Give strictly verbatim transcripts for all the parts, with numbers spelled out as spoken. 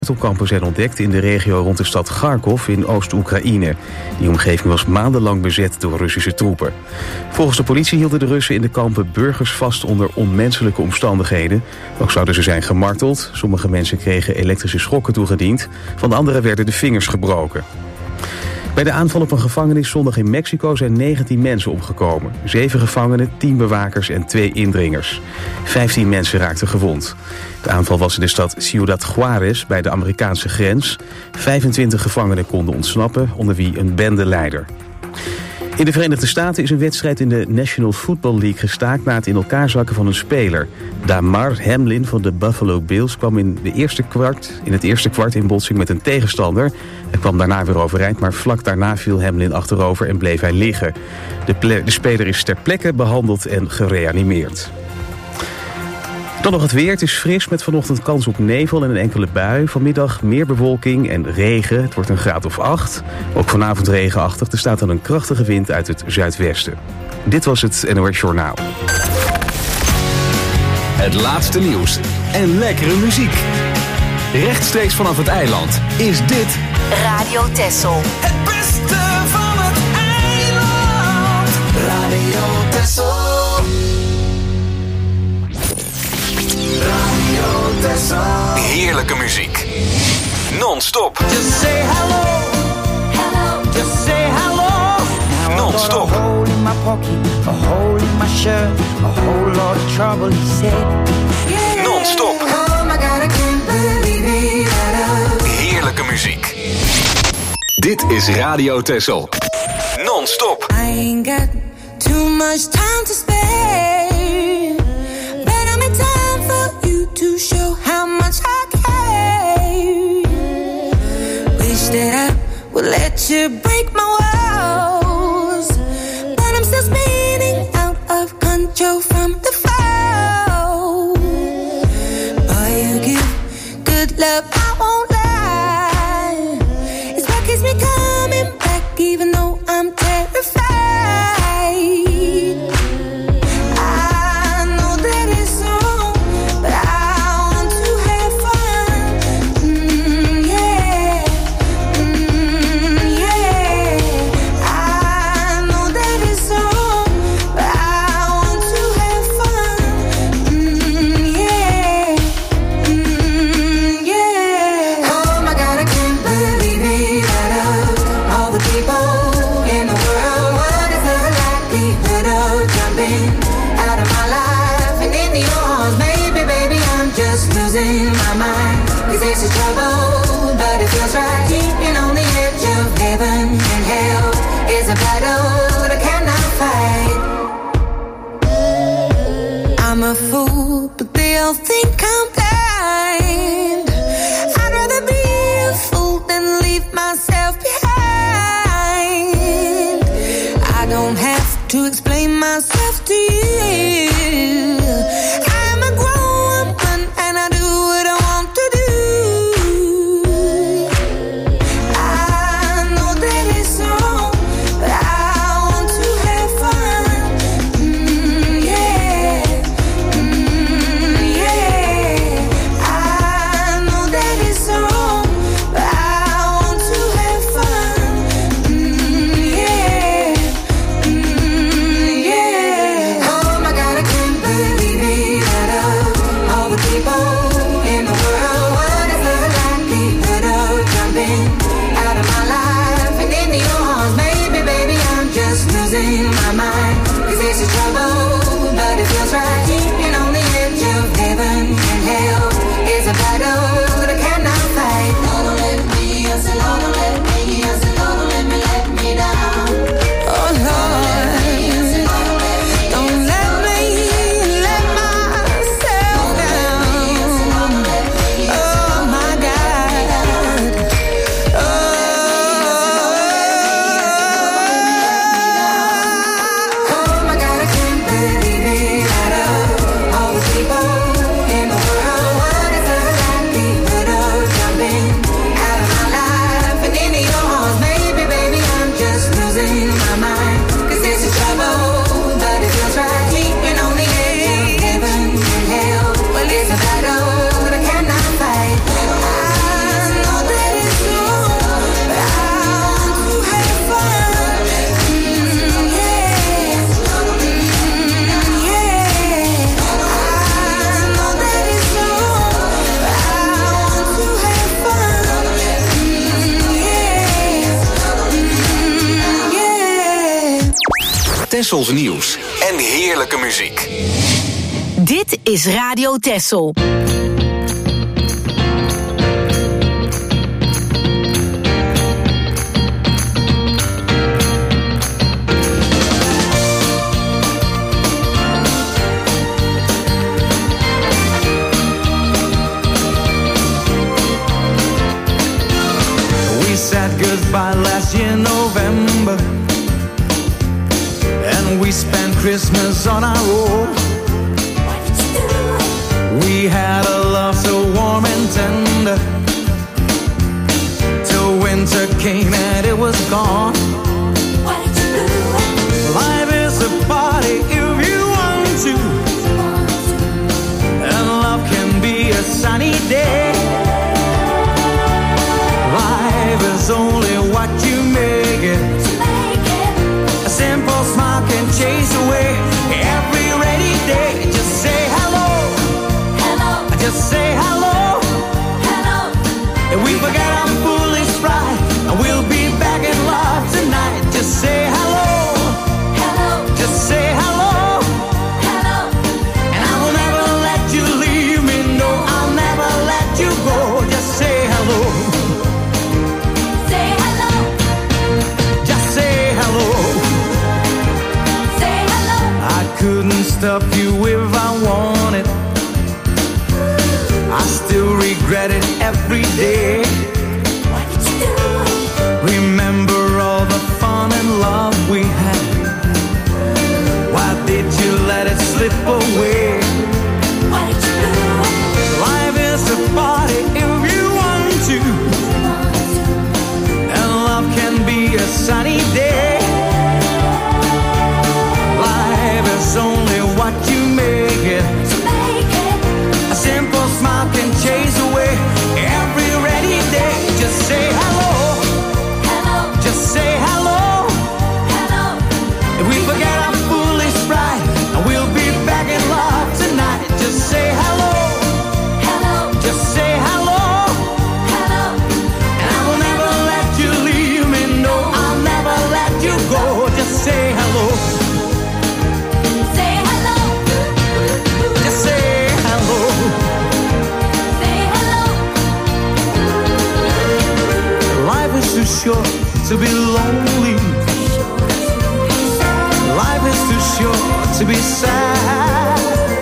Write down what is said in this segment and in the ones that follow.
Kernwapenkampen zijn ontdekt in de regio rond de stad Kharkov in Oost-Oekraïne. Die omgeving was maandenlang bezet door Russische troepen. Volgens de politie hielden de Russen in de kampen burgers vast onder onmenselijke omstandigheden. Ook zouden ze zijn gemarteld. Sommige mensen kregen elektrische schokken toegediend. Van de anderen werden de vingers gebroken. Bij de aanval op een gevangenis zondag in Mexico zijn negentien mensen omgekomen. Zeven gevangenen, tien bewakers en twee indringers. vijftien mensen raakten gewond. De aanval was in de stad Ciudad Juárez bij de Amerikaanse grens. vijfentwintig gevangenen konden ontsnappen, onder wie een bendeleider. In de Verenigde Staten is een wedstrijd in de National Football League gestaakt na het in elkaar zakken van een speler. Damar Hamlin van de Buffalo Bills kwam in, de eerste kwart, in het eerste kwart in botsing met een tegenstander. Hij kwam daarna weer overeind, maar vlak daarna viel Hamlin achterover en bleef hij liggen. De, ple- de speler is ter plekke behandeld en gereanimeerd. Dan nog het weer. Het is fris met vanochtend kans op nevel en een enkele bui. Vanmiddag meer bewolking en regen. Het wordt een graad of acht. Ook vanavond regenachtig. Er staat dan een krachtige wind uit het zuidwesten. Dit was het N O S Journaal. Het laatste nieuws en lekkere muziek. Rechtstreeks vanaf het eiland is dit Radio Texel. Het beste van het eiland. Radio Texel. Radio Texel. heerlijke muziek. Non-stop. Just say hello. Hello. Just say hello. Non-stop. A hole in my pocket, a hole in my shirt, a whole lot of trouble, he said. Yeah. Non-stop. Oh my God, I can't believe it. Heerlijke muziek. Dit is Radio Texel. Non-stop. I ain't got too much time to spare, but I'm in time for you to show how much I care. Wish that I would let you break my walls, but I'm still spinning out of control from the fall. Boy, you give good love, I won't lie. It's what keeps me coming back, even though I'm terrified. I know that it's wrong, but I want to have fun. Mm, yeah, mm, yeah. I know that it's wrong, but I want to have fun. Mm, yeah, mm, yeah. Oh my God, I can't believe it. Out of all the people in the world, what is the likelihood of jumping out of my life and into yours? Maybe, baby, I'm just losing my mind. Cause this is trouble, but it feels right. Keeping on the edge of heaven and hell is a battle that I cannot fight. I'm a fool, but they all think I'm blind. I'd rather be a fool than leave myself behind. I don't have to explain myself to you. I'm a grown woman and I do what I want to do. I know that it's wrong, but I want to have fun. Mm, yeah, mm, yeah. Tessels nieuws en heerlijke muziek. Dit is Radio Tessel. Said goodbye last year November, and we spent Christmas on our own. We had a love so warm and tender, till winter came and it was gone. Life is a party if you want to, and love can be a sunny day. Life is only what you make it. A simple smile can chase away every rainy day. Just say hello, hello. Just say hello, hello. If we forget our foolish pride, and we'll be back in love tonight. Just say hello, hello. Just say hello, hello. And I will never let you leave me. No, I'll never let you go. Just say hello. Couldn't stop you if I wanted. I still regret it every day. Why did you do it? Remember all the fun and love we had. Why did you let it slip away? Why did you do it? Life is a party if you want to, and love can be a sunny day. It's only what you make it. A simple smile can chase away every rainy day. Just say hello, hello. Just say hello, hello. If we forget our foolish pride, and we'll be back in love tonight. Just say hello, hello. Just say hello, hello. And I will never let you leave me. No, I'll never let you go. Just say hello. Too short to be lonely. Life is too short to be sad.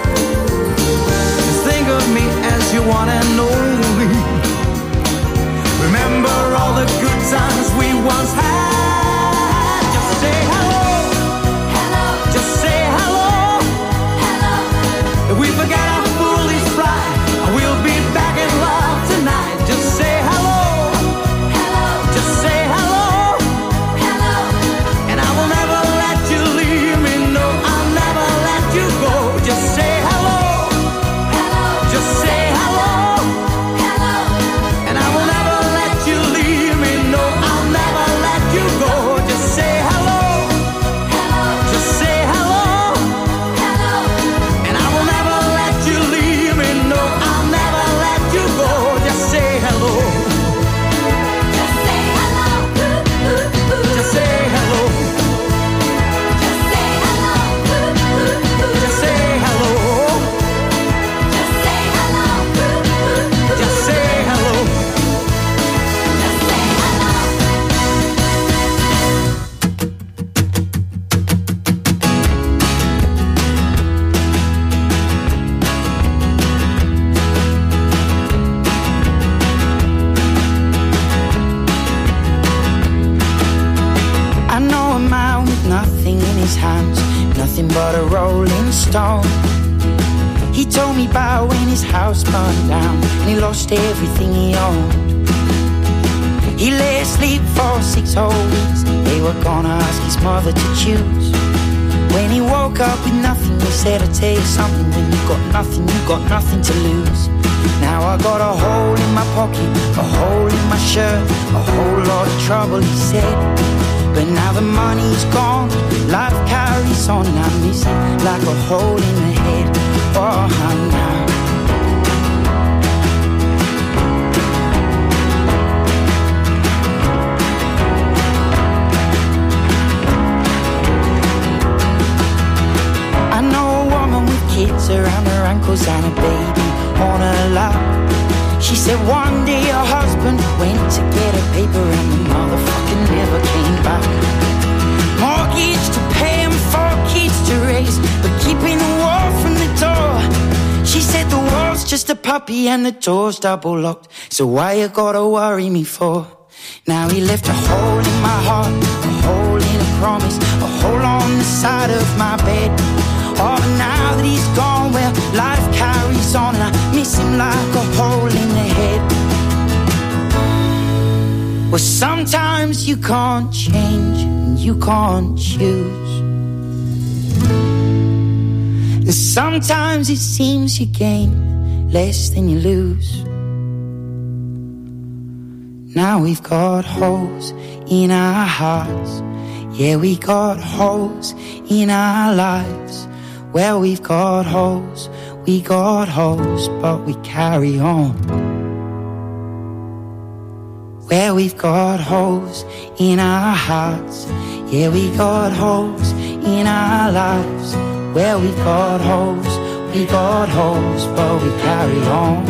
Think of me as your one and only. Remember all the good times we once had. Just say hello, hello. Just say hello, hello. If we forget our foolish pride, and we'll be back in love tonight. Just say hello. Just say hello, hello. And I will never let you leave me. No, I'll never let you go. Just say hello, hello. Just say hello, hello. And I will never let you leave me. No, I'll never let you go. Just say hello, hello. Just say hello, hello. And I will never let you leave me. No, I'll never let you go. Just say hello. Just say hello. Just say hello. Just say hello. Just say hello. Just say hello. Just say hello. I know a man with nothing in his hands, nothing but a rolling stone. He told me about when his house burned down and he lost everything he owned. He lay asleep for six whole weeks. They were gonna ask his mother to choose. When he woke up with nothing, he said, I'll tell you something, when you got nothing, you got nothing to lose. Now I got a hole in my pocket, a hole in my shirt, a whole lot of trouble, he said. But now the money's gone, life carries on. I miss it like a hole in the head. Oh, now around her ankles and a baby on her lap. She said one day her husband went to get a paper and the motherfucking never came back. Mortgage to pay and four kids to raise, but keeping the wall from the door. She said the wall's just a puppy and the door's double locked, so why you gotta worry me for? Now he left a hole in my heart, a hole in a promise, a hole on the side of my bed. Oh, but now that he's gone, well, life carries on and I miss him like a hole in the head. Well, sometimes you can't change and you can't choose, and sometimes it seems you gain less than you lose. Now we've got holes in our hearts, yeah, we got holes in our lives. Well, we've got holes, we got holes, but we carry on. Well, we've got holes in our hearts, yeah, we got holes in our lives. Well, we've got holes, we got holes, but we carry on.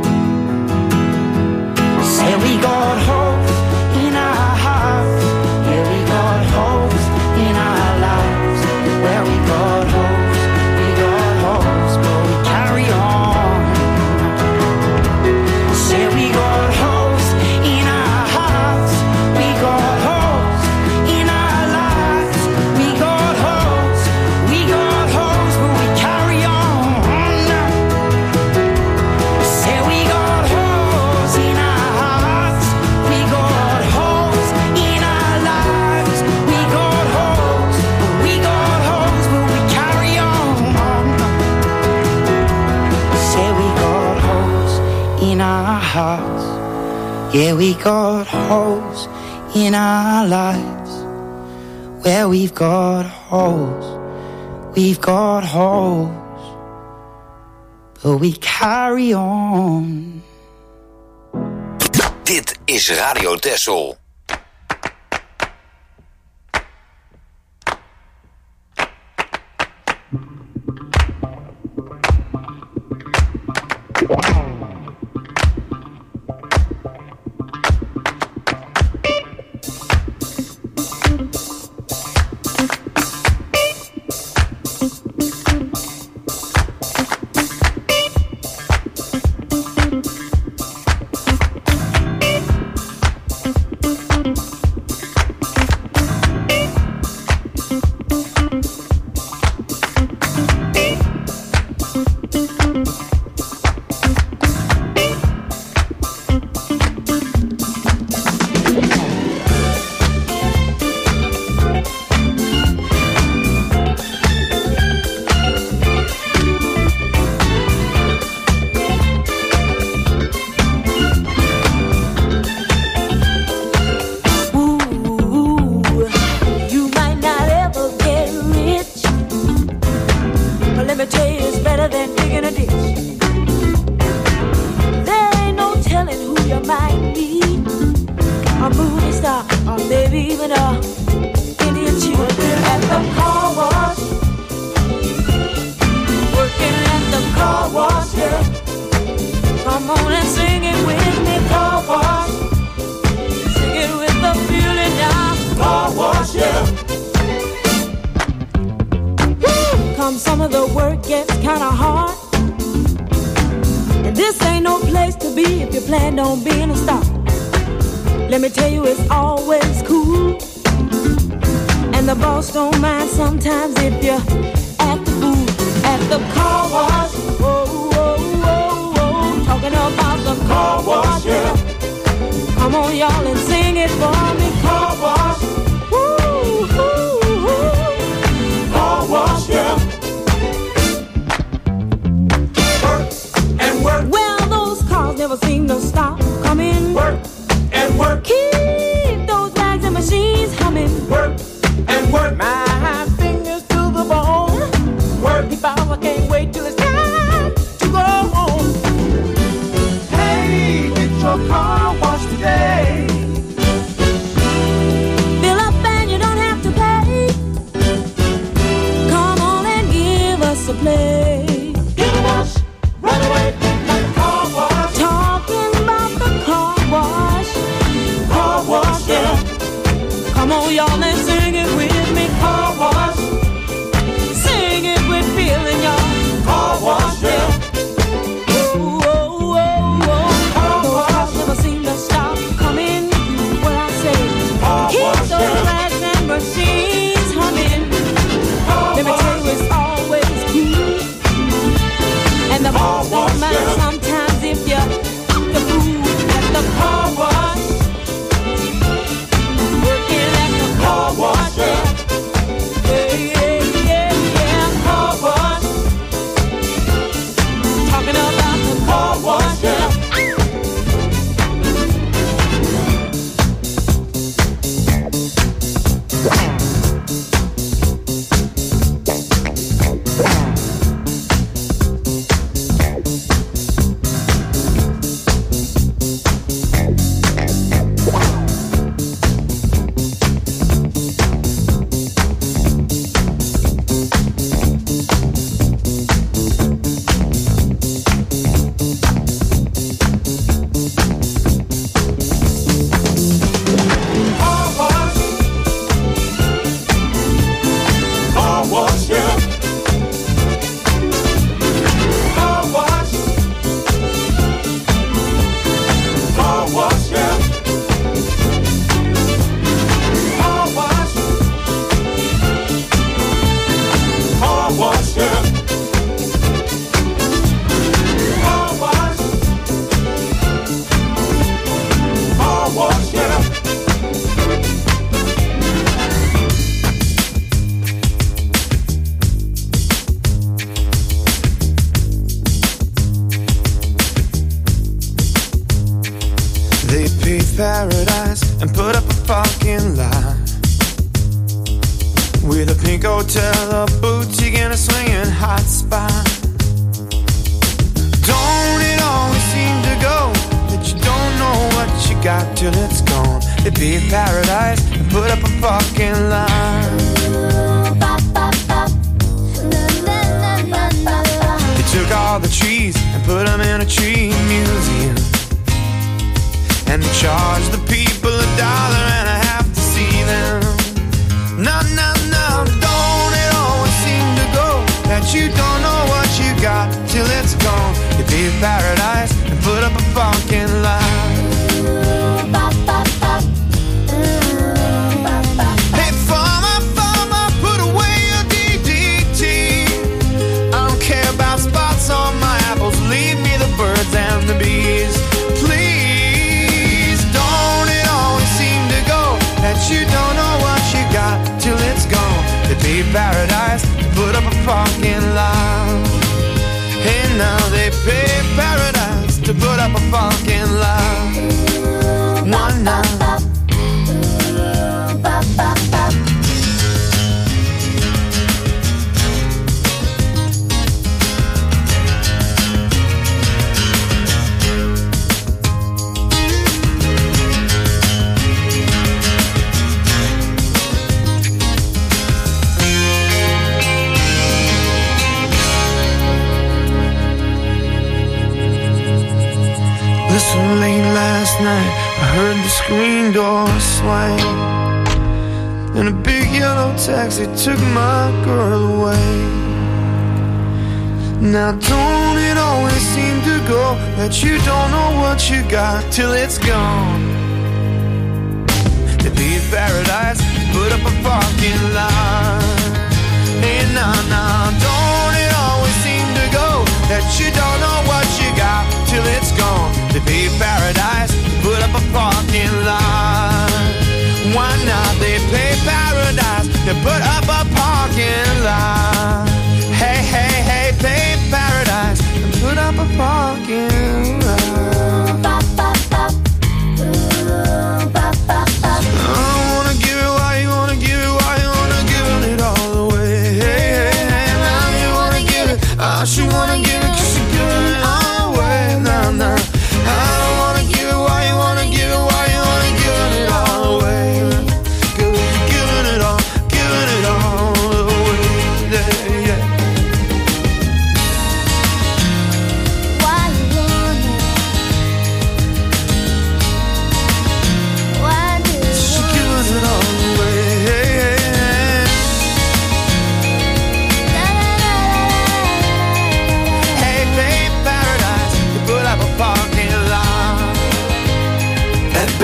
Say we got holes in our hearts, yeah, we got holes in our lives. Well, we got holes, we got holes, but we carry on. Say we got holes in our hearts, we got holes in our lives. We got holes, we got holes, but we carry on. Say we got holes in our hearts, we got holes in our lives. We got holes, we got holes, but we carry on. Say we got holes in our hearts, yeah, we got holes in our lives. Well, we've got holes, we've got holes, but we carry on. Dit is Radio Texel. Car wash today. y'all and sing it with me. Car wash. Sing it with feeling, y'all. Car wash, yeah. Oh, oh, oh, oh. Car wash. Never seem to stop coming. What I say. Car Keep wash, those yeah. rags and machines humming. Car Let me wash. tell you, it's always cool. And the most don't matter yeah. sometimes if you the food at the car wash. Working at the car wash, yeah. Yeah, yeah, yeah, yeah, car wash. Talking about the car wash, yeah. Paradise and put up a fucking lie with a pink hotel, a boutique, and a swinging hot spot. Don't it always seem to go that you don't know what you got till it's gone? They pay paradise and put up a fucking lie. They took all the trees and put them in a tree museum. And they charge the people a dollar and a half to see them. No, no, no, don't it always seem to go that you don't know what you got till it's gone? You pay paradise and put up a fucking lie. Hey, farmer, farmer, put away your D D T. I don't care about spots on my apples. Leave me the birds and the bees, please. That you don't know what you got till it's gone. They pay paradise, put up a fucking lie. Hey, now they pay paradise to put up a fucking lie. One night. Listen, late last night I heard the screen door swing, and a big yellow taxi took my girl away. Now don't it always seem to go that you don't know what you got till it's gone? They paid paradise, put up a fucking lie. Hey, nah, nah, don't it always seem to go that you don't know what you got till it's gone? They pay paradise, put up a parking lot. Why not? They pay paradise, they put up a parking lot. Hey, hey, hey, pay paradise, and put up a parking lot. I don't wanna give it, why you wanna give it, why you wanna give it all away? Hey, hey, hey, now you wanna give it, I should wanna give it, cause you're giving it all away. Nah, nah. I don't wanna give it, why you wanna give it, why you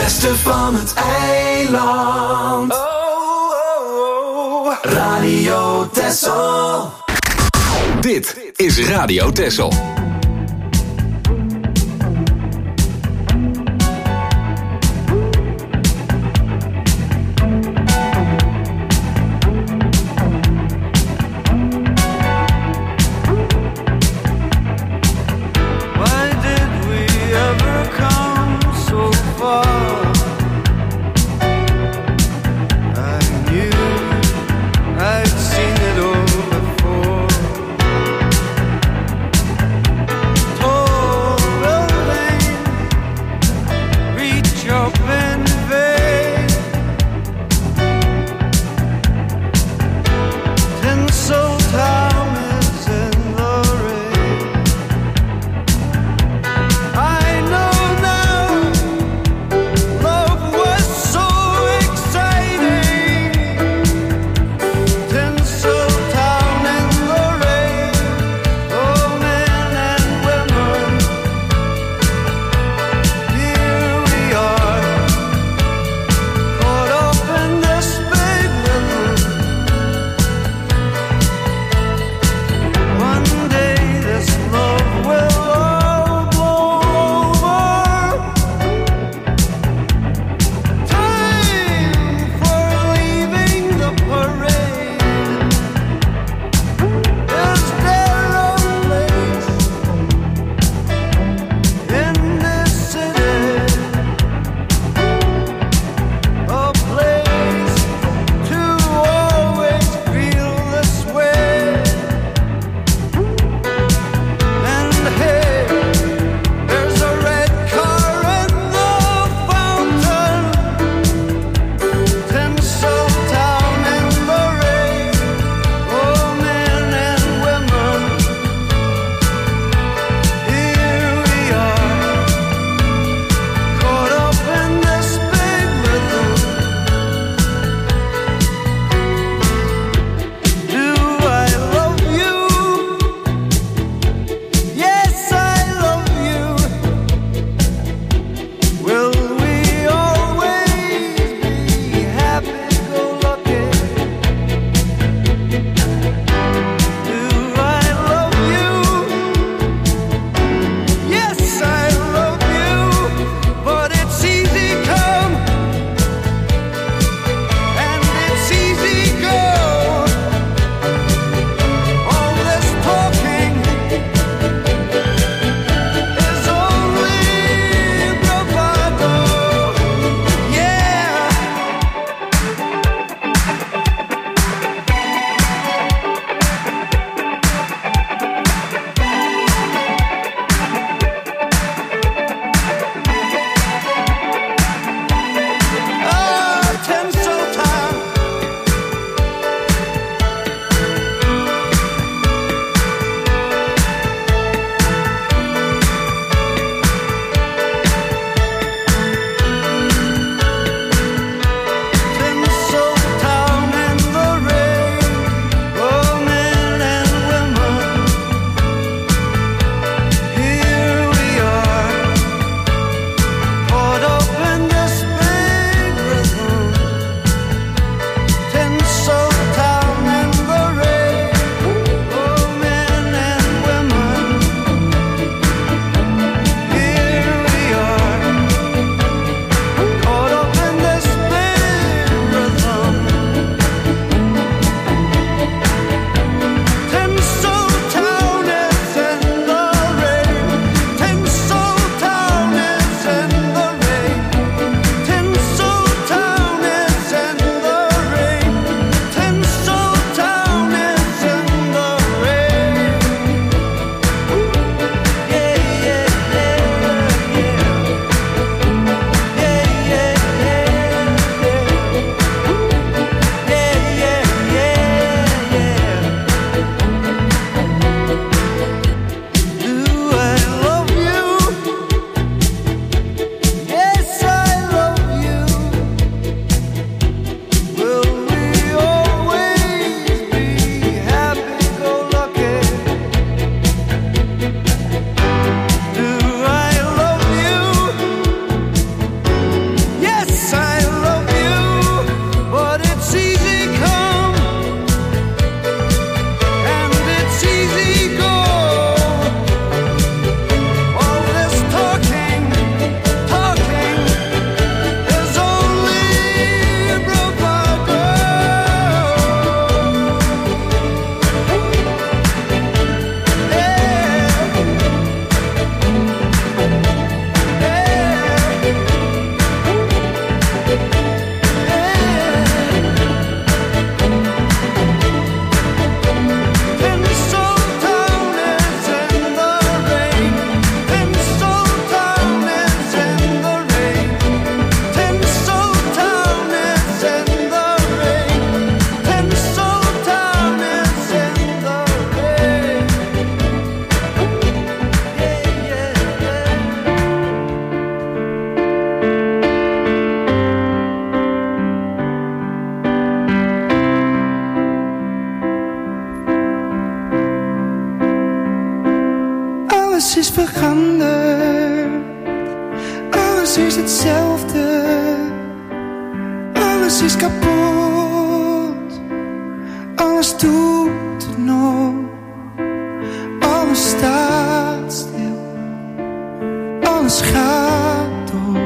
beste van het eiland. Oh, oh, oh. Radio Texel. Dit is Radio Texel. I'd seen it all before. veranderd. Alles is hetzelfde. Alles is kapot. Alles doet het nog. Alles staat stil. Alles gaat door.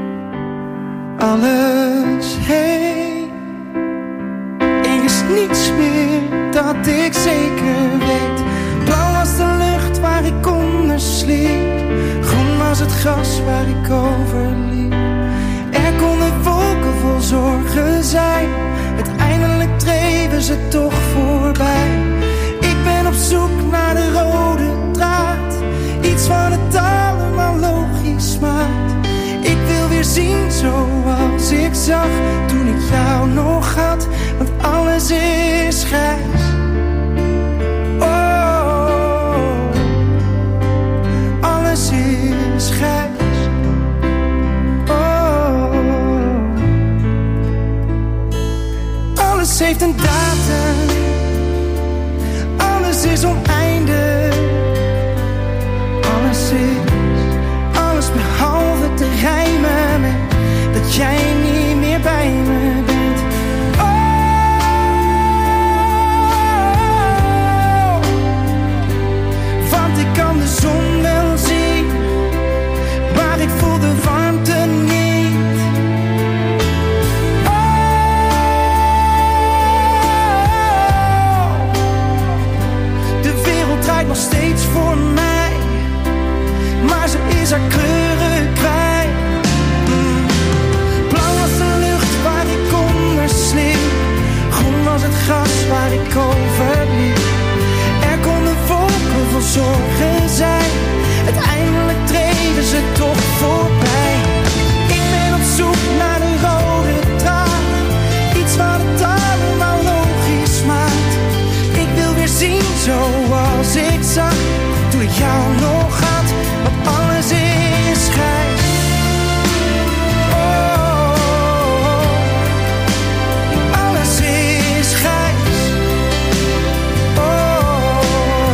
Alles heen. Er is niets meer dat ik zeker weet. Blauw was de lucht waar ik onder sliep. Groen was het gras waar ik over liep. Er konden wolken vol zorgen zijn. Uiteindelijk dreven ze toch voorbij. Ik ben op zoek naar de rode draad. Iets van het allemaal logisch maakt. Ik wil weer zien zoals ik zag toen ik jou nog had. Want alles is grijs. Oh, alles is grijs. Oh, alles heeft een datum. Alles is oneindig. Alles is, alles behalve te rijmen met dat jij niet meer bij me bent. Oh, want ik kan de zon wel zien, maar ik voel de warmte niet. Oh, de wereld draait nog steeds voor mij, maar ze is haar kleuren kwijt. Mm. Blauw was de lucht waar ik onder sliep. Groen was het gras waar ik over liep. Er konden wolken vol zorgen zijn. Uiteindelijk dreven ze toch voorbij. Ik ben op zoek naar de rode draad. Iets wat het allemaal logisch maakt. Ik wil weer zien zoals ik zag toen ik jou nog had. Want alles is grijs. Oh, alles is grijs. Oh,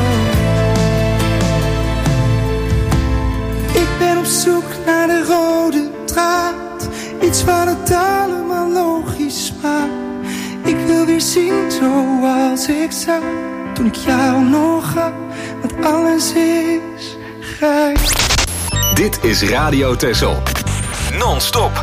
ik ben op zoek naar de rode draad. Iets wat het allemaal logisch maakt. Ik wil weer zien zoals ik zag toen ik jou nog had. Want alles is grijs. Dit is Radio Texel. Non-stop.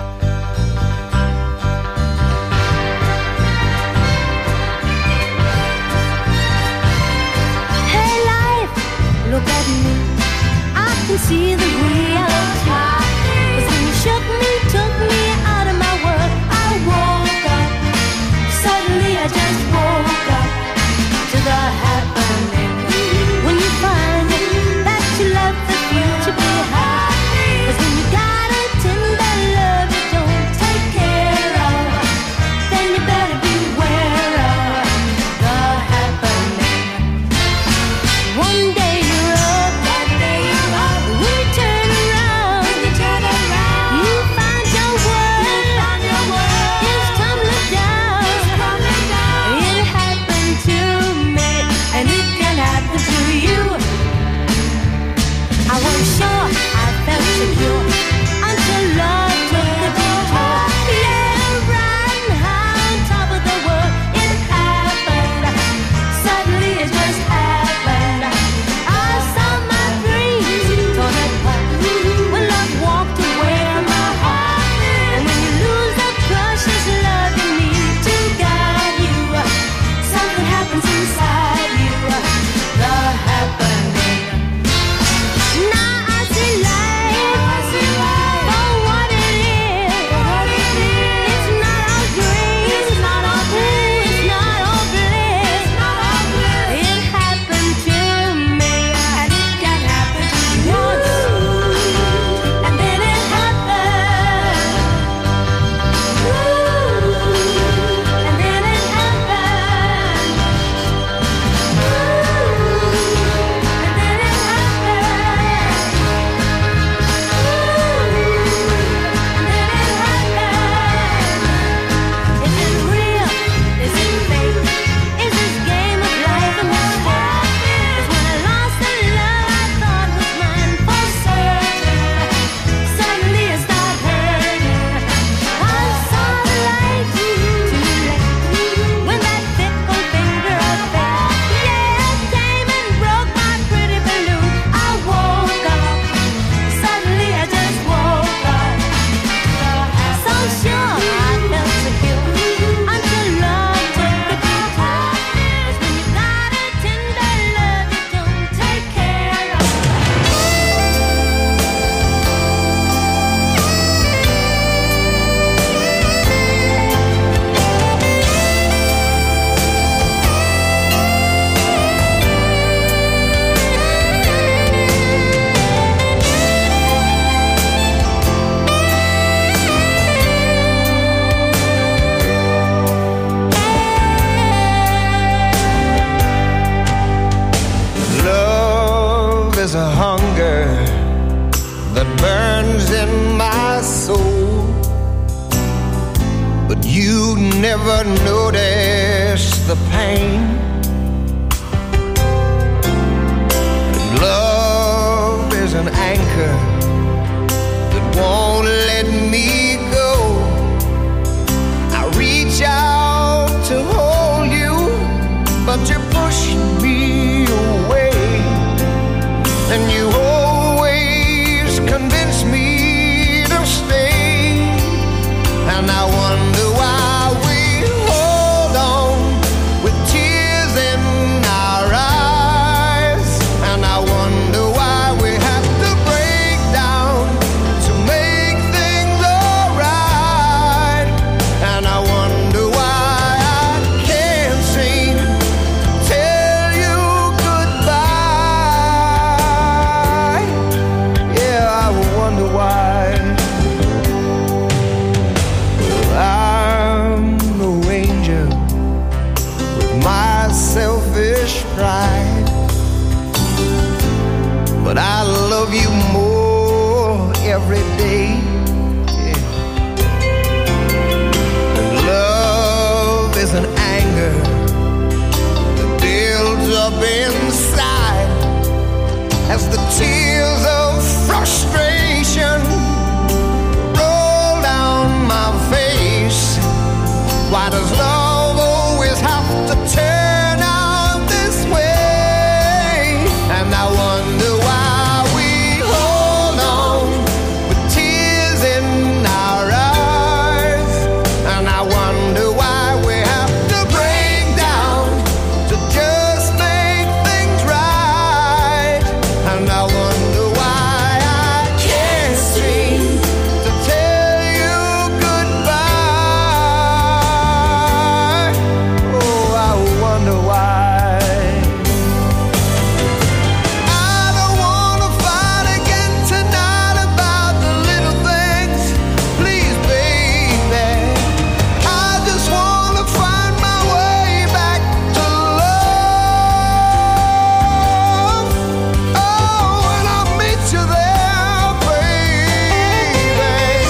Hey life, look at me. I can see the reality. 'Cause when you shook me, took me out of my world, I woke up. Suddenly I just woke up to the happening. When you find it, that you left the future behind. 'Cause when you got a tender love, You never notice the pain. Love is an anchor that won't let me go. I reach out to hold you, but you push me away. And you always convince me to stay. And I wonder why we hold on with tears in our eyes. And I wonder why we have to break down to make things alright. And I wonder why I can't seem to tell you goodbye. Yeah, I wonder why. I'm no angel with my selfish pride, but I love you more every day. Yeah. And love is an anger that builds up inside as the tears of frustration roll down my face. Why does love always have to turn out this way? And I wonder why we hold on with tears in our eyes. And I wonder why we have to break down to just make things right. And I wonder why I can't seem to tell you goodbye. Oh, I wonder why. I don't wanna fight again tonight about the little things. Please, baby, I just wanna find my way back to love. Oh, and I'll meet you there, baby.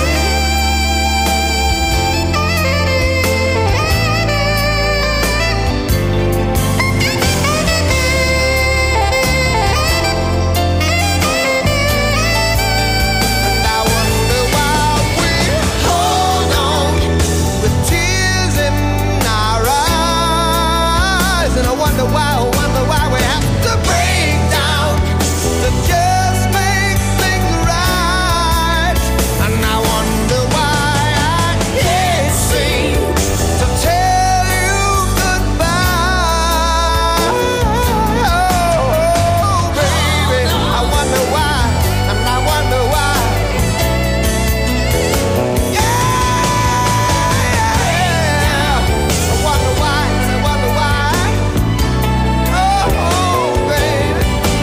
And I wonder why we hold on with tears in our eyes. And I wonder why, I wonder why we have to break down to just make things right. And I wonder why I can't seem to tell you goodbye. Oh, baby, I wonder why, and I wonder why. Yeah, I wonder why, and I wonder why. Oh, baby,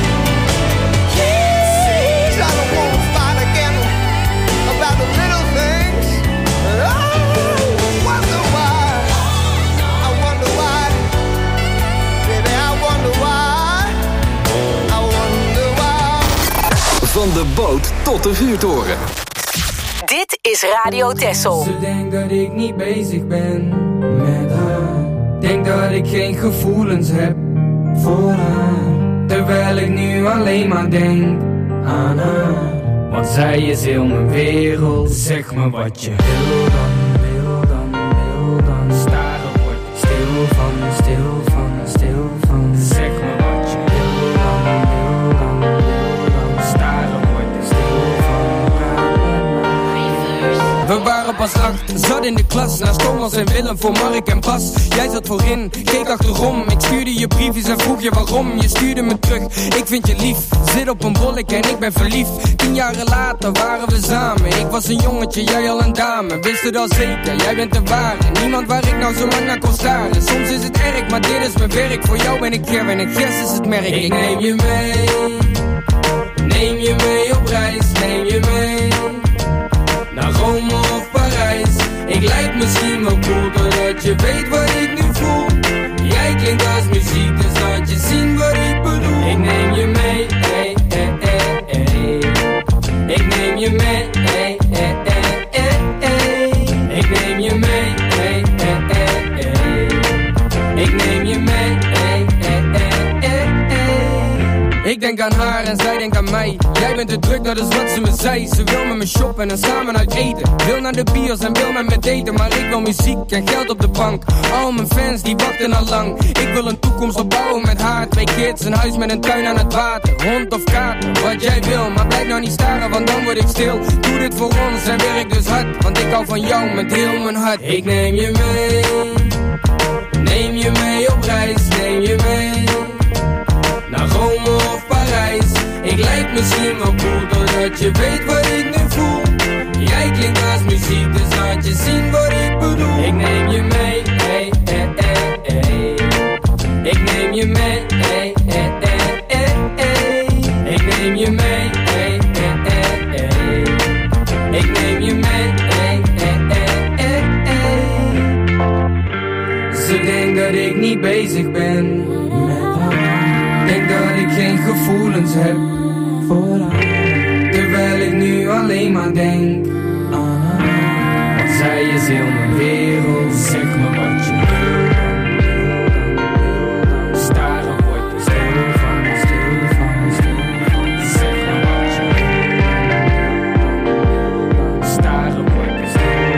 yes, I don't wanna fight again about the little things. Oh, I wonder why. I wonder why, baby, I wonder why. I wonder why. Van de boot tot de vuurtoren. Dit is Radio Texel. Ze denkt dat ik niet bezig ben met haar. Denk dat ik geen gevoelens heb voor haar. Terwijl ik nu alleen maar denk aan haar. Want zij is heel mijn wereld. Zeg me wat je wil dan, wil dan, wil dan. Staren word ik stil van, stil van, stil van. Zeg me wat je wil dan, wil dan, wil dan. Staren word ik stil van, praat met mij. We waren pas acht, zat in de klas. Naast Thomas en Willem voor Mark en Bas. Jij zat voorin, keek achterom. Ik stuurde je briefjes en vroeg je waarom. Je stuurde me terug, ik vind je lief. Zit op een bollek en ik ben verliefd. Tien jaren later waren we samen. Ik was een jongetje, jij al een dame. Wist het al zeker, jij bent de ware. Niemand waar ik nou zo lang naar kon staren. Soms is het erg, maar dit is mijn werk. Voor jou ben ik Ger en ik Gers is het merk. Ik neem je mee, neem je mee op reis. Neem je mee naar Rome of Parijs. Ik lijk misschien wel cool, doordat je weet wat ik nu voel. Jij klinkt als muziek, dus laat je zien wat ik bedoel. Ik neem je mee, hey, hey, hey, hey. Ik neem je mee, hey, hey, hey, hey, hey. Ik neem je mee, hey. denk aan haar en zij denkt aan mij. Jij bent te druk, dat is wat ze me zei. Ze wil met me shoppen en samen uit eten. Wil naar de bios en wil met me daten. Maar ik wil muziek en geld op de bank. Al mijn fans die wachten al lang. Ik wil een toekomst opbouwen met haar. Twee kids, een huis met een tuin aan het water. Hond of kaart, wat jij wil. Maar blijf nou niet staren, want dan word ik stil. Doe dit voor ons en werk dus hard. Want ik hou van jou met heel mijn hart. Ik neem je mee. Neem je mee op reis, neem je mee. Naar Rome of Parijs. Ik lijk misschien wel cool, doordat je weet wat ik nu voel. Jij klinkt als muziek, dus laat je zien wat ik bedoel. Ik neem je mee, hey, hey, hey, hey. Ik neem je mee, hey, hey, hey, hey, hey. Ik neem je mee, hey, hey, hey, hey. Ik neem je mee, hey, hey, hey, hey, hey. Ze denkt dat ik niet bezig ben met haar. Denk dat ik geen gevoelens heb voor haar. Terwijl ik nu alleen maar denk aan haar. Want zij is heel mijn wereld. Zeg me wat je wil. Staren word je stil van, stil van, stil van. Zeg me wat je wil. Staren word je stil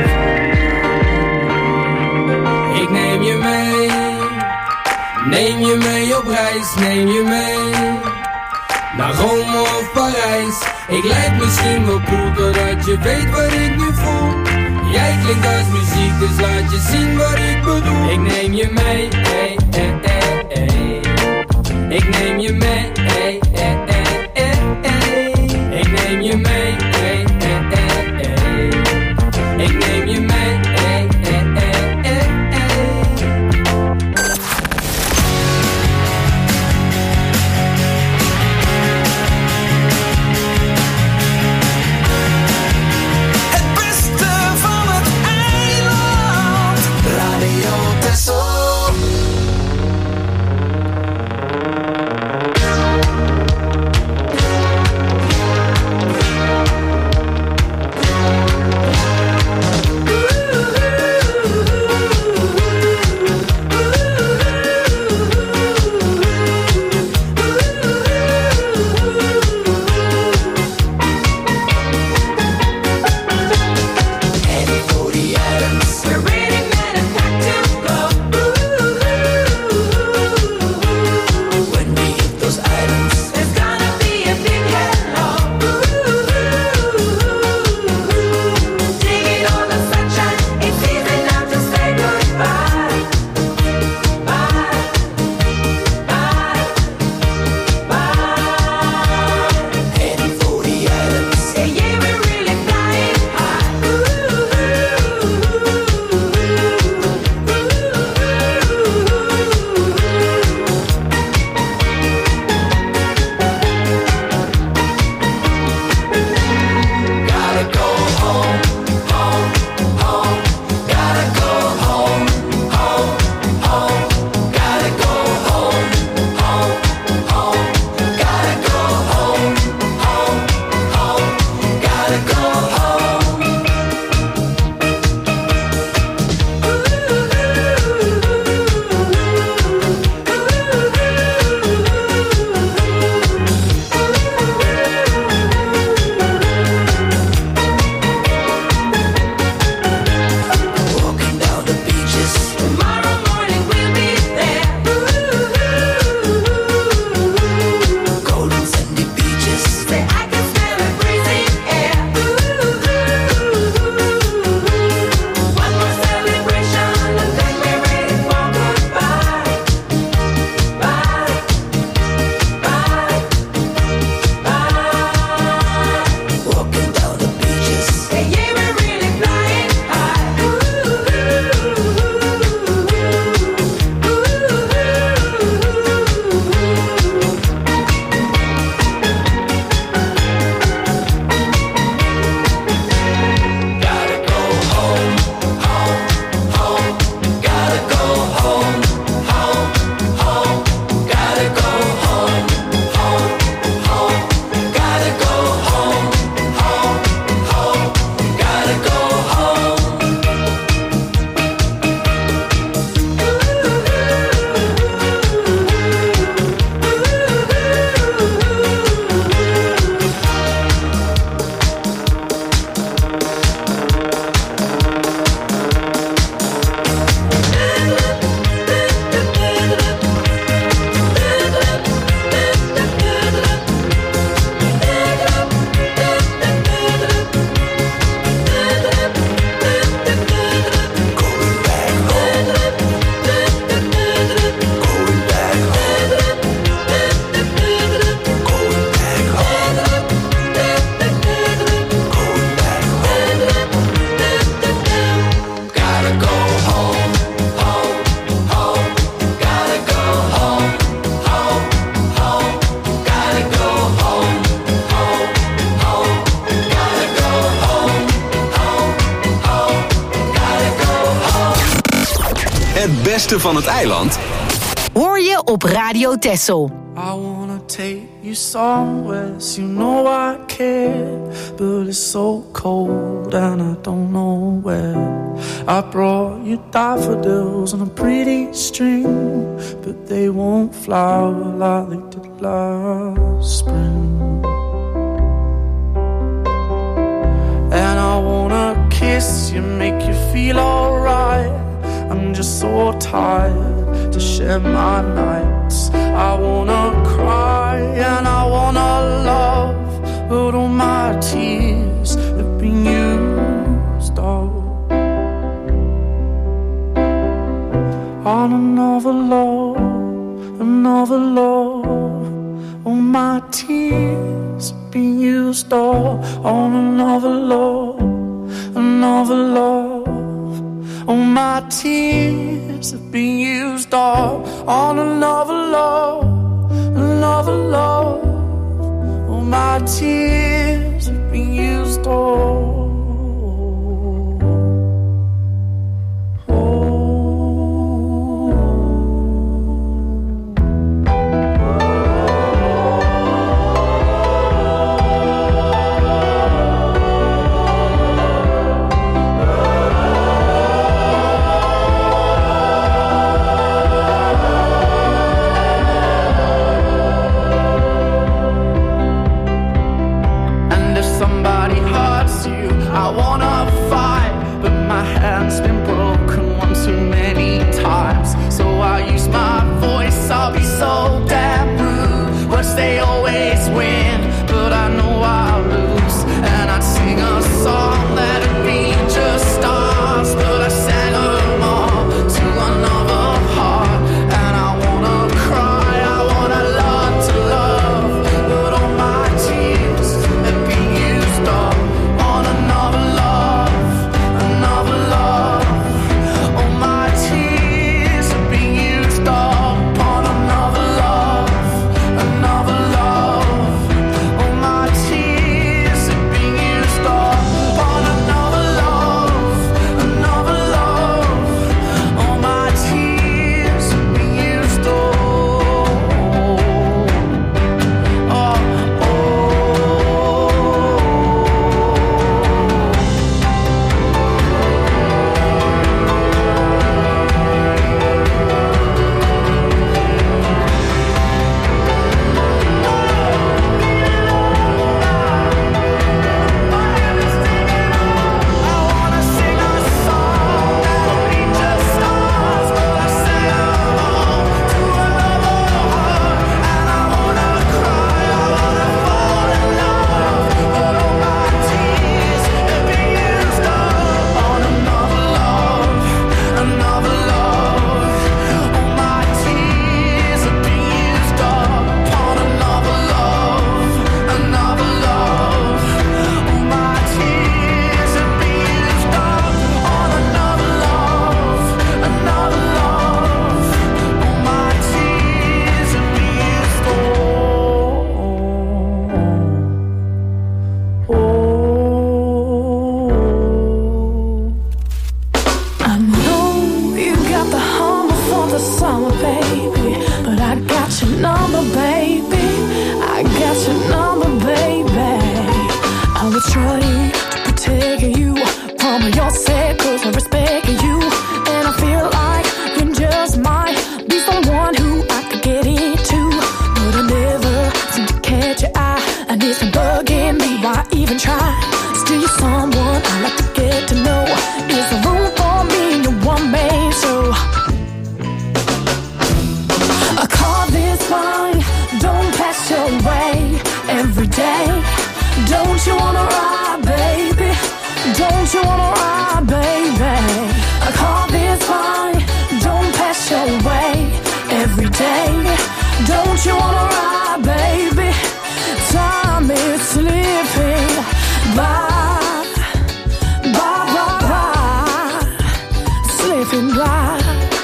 van. Ik neem je mee. Neem je mee op reis, neem je mee. Naar Rome of Parijs. Ik lijk misschien wel cool, doordat je weet wat ik nu voel. Jij klinkt als muziek, dus laat je zien wat ik bedoel. Ik neem je mee, hey, hey, hey, hey. Ik neem je mee, hey, hey, hey, hey, hey. Ik neem je mee, hey, hey, hey, hey. Ik neem je mee, hey, hey, hey, hey, hey. Radio Texel. Het beste van het eiland hoor je op Radio Texel. I wanna take you somewhere, so you know I care, but it's so cold and I don't know where. I brought you daffodils on a pretty string, but they won't flower like they did last spring. And I wanna kiss you, make you feel alright. I'm just so tired to share my nights. I wanna cry and I wanna love, but all my tears have been used up on another love, another love. All my tears have been used up on another love, another love. All my tears have been used up on another love, another love. All my tears have been used up. They always win, but I know I'll lose. And I'd sing a song that'd be just stars, but I sang them all to another heart. And I wanna cry, I wanna learn to love, but all my tears have been used up on another love, another love. All my tears have been used up on another love, another love. All my tears have been used up on another love, another love. All my tears have been used up. Oh, oh. I know you got the humble for the summer, baby, but I got your number, baby. I got your number, baby. I was trying to protect you from yourself, cause I respect you, and I feel like you just might be someone who I could get into, but I never seem to catch your eye, and it's been bugging me. Why even try? Still you're someone I like to get to know. Is there room for me in your one man show? I call this fine, don't pass your way every day. Don't you wanna ride, baby? Don't you wanna ride, baby? I call this fine, don't pass your way every day. Don't you wanna ride, baby? Time is slipping by, by, by, by, slipping by.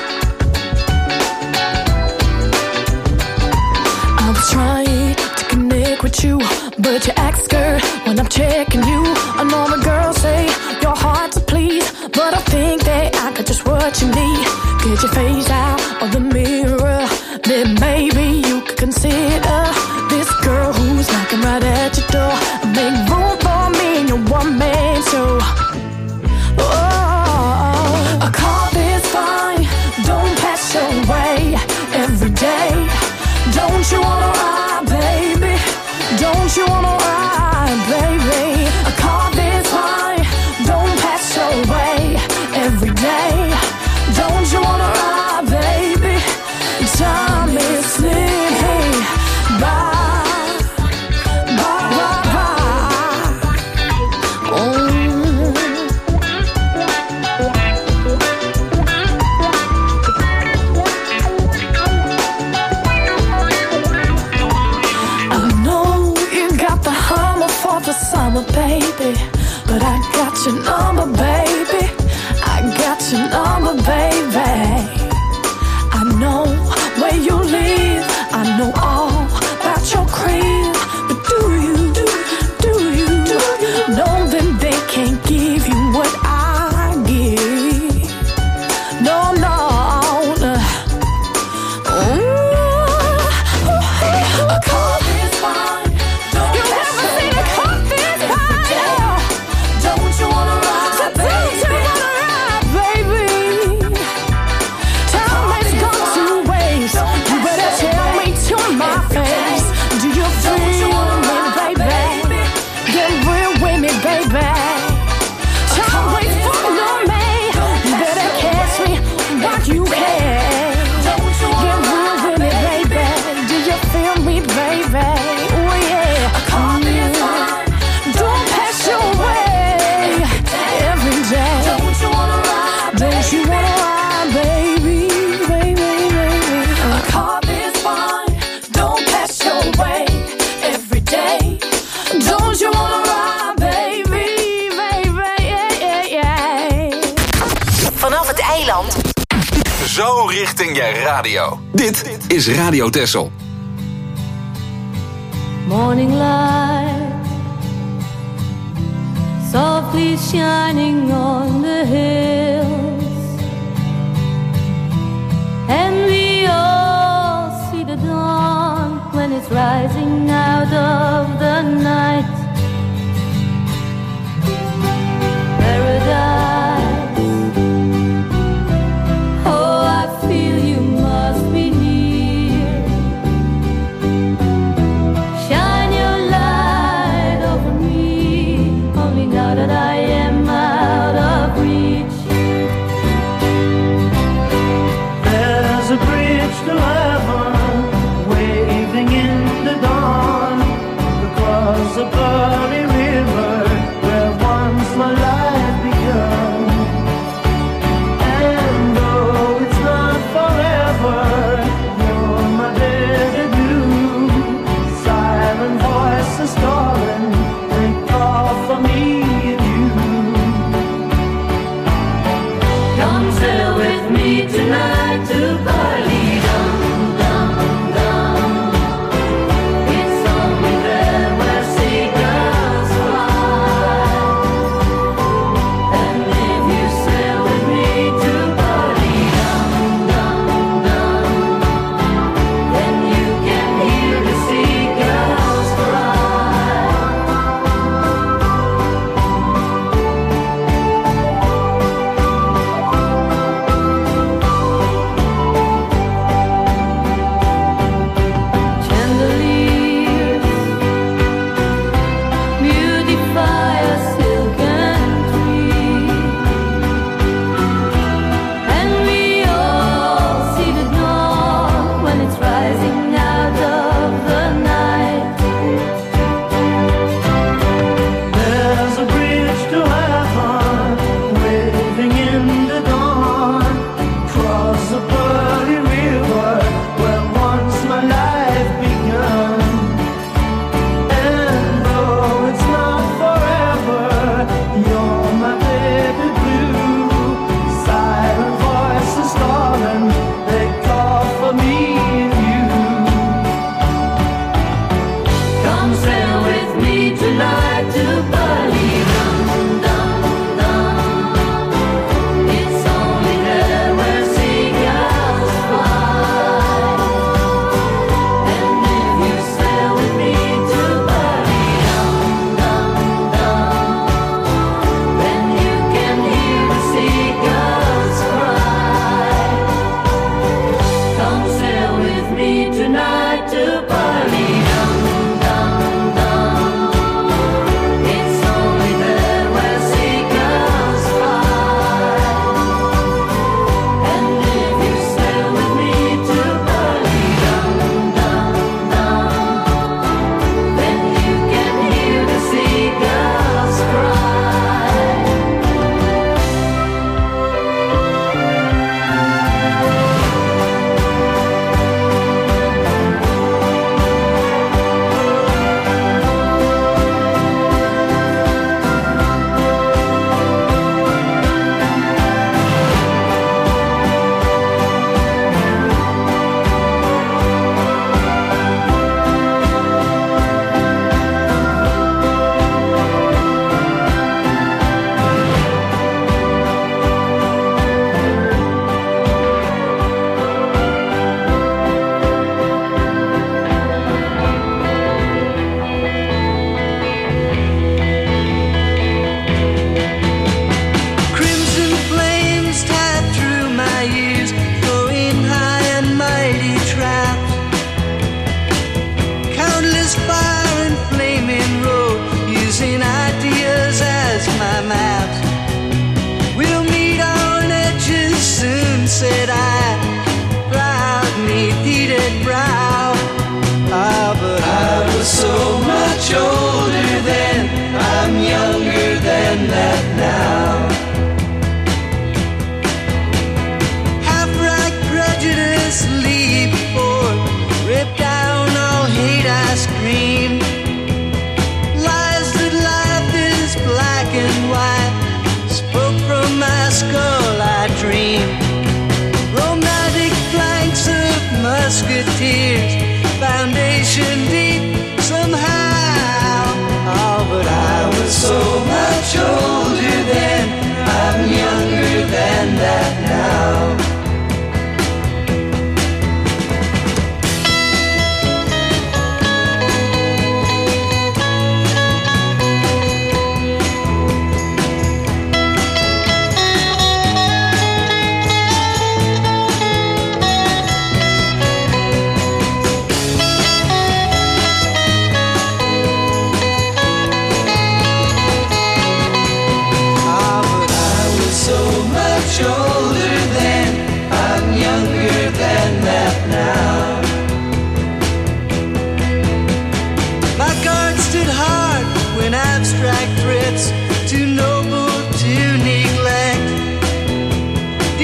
I was trying to connect with you, but you act scared when I'm checking you. I know the girls say your heart's a please, but I think that I got just what you need. Get your face out of the mirror. Then maybe you could consider this girl who's knocking right at your door. Make room for me in your one-man show. Oh, a car is fine. Don't pass your way every day. Don't you wanna ride, baby? Don't you wanna ride, baby? A car is fine. Don't pass your way every day. Don't you wanna ride, baby? Time is slipping by, by, by, by. Oh. I know you got the hammer for the summer, baby, but I got your number, baby. I got your number, baby. I know where you live, I know all about your crib. But do you, do, do you, do you know that they can't give you what I give? No, no, no. Ooh, a car is fine. Don't you ever seen a car this fine? Yeah. Don't you wanna ride, so baby? Don't you wanna ride, baby? Time has gone to waste. You better tell me to my face. Do you feel me, baby? Get real with me, baby. Time waits for no man. You better catch me what you can. Get real with me, baby. Do you feel me, baby? Oh yeah. Mm. Don't pass your way every day. Don't you wanna ride? Don't you wanna ride, baby, baby, baby? A car is fine. Don't pass your way every day. Don't you wanna ride, baby, baby, yeah, yeah, yeah. Vanaf het eiland. Zo richting je radio. Dit is Radio Texel. Morning light softly shining on the hills, and we all see the dawn when it's rising out of the night. Paradise, oh, I feel you must be near. Shine your light over me, only now that I am out of reach. There's a bridge to heaven, waving in the dawn, across a pearly river, where once my life began. And though it's not forever, you're my better due. Silent voices calling, they call for me and you. Come sail with me tonight to Bali, dum dum dum. It's only there where seagulls fly. And if you sail with me to Bali, dum dum dum, then you can hear the seagulls fly.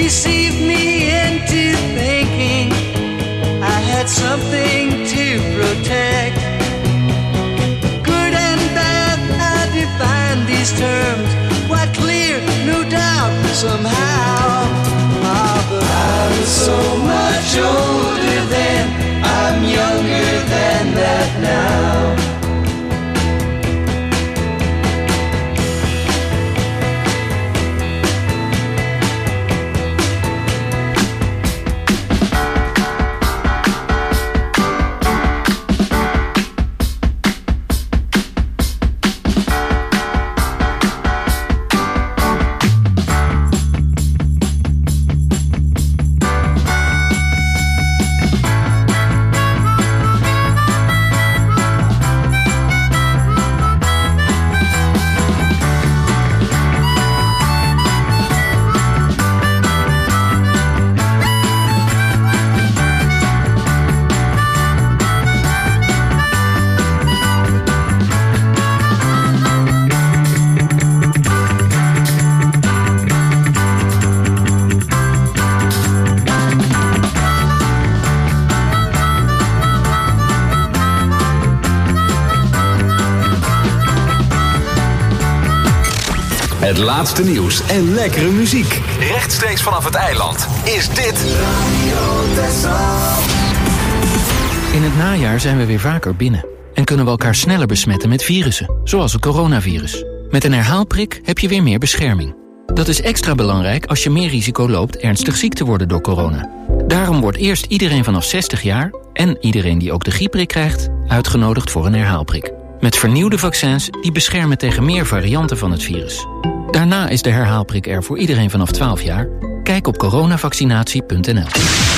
deceived me into thinking I had something to protect. Good and bad, I define these terms quite clear, no doubt, somehow. Ah, but I'm so much older than, I'm younger than that now. Het laatste nieuws en lekkere muziek. Rechtstreeks vanaf het eiland is dit Radio Texel. In het najaar zijn we weer vaker binnen. En kunnen we elkaar sneller besmetten met virussen. Zoals het coronavirus. Met een herhaalprik heb je weer meer bescherming. Dat is extra belangrijk als je meer risico loopt ernstig ziek te worden door corona. Daarom wordt eerst iedereen vanaf zestig jaar... en iedereen die ook de griepprik krijgt... uitgenodigd voor een herhaalprik. Met vernieuwde vaccins die beschermen tegen meer varianten van het virus. Daarna is de herhaalprik er voor iedereen vanaf twaalf jaar. Kijk op coronavaccinatie punt n l.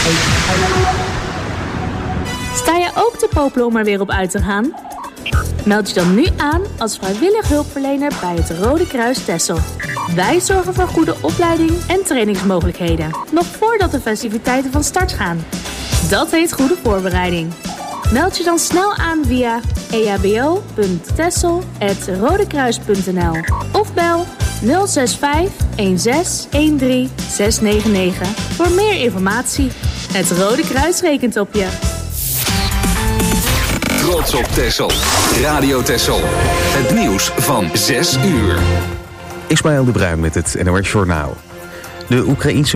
Sta je ook te popelen om er weer op uit te gaan? Meld je dan nu aan als vrijwillig hulpverlener bij het Rode Kruis Texel. Wij zorgen voor goede opleiding en trainingsmogelijkheden. Nog voordat de festiviteiten van start gaan. Dat heet goede voorbereiding. Meld je dan snel aan via e h b o punt texel apenstaartje rodekruis punt n l of bel nul zes vijf een zes een drie zes negen negen voor meer informatie. Het Rode Kruis rekent op je. Trots op Texel. Radio Texel. Het nieuws van zes uur. Ismaël de Bruin met het N O S Journaal. De Oekraïense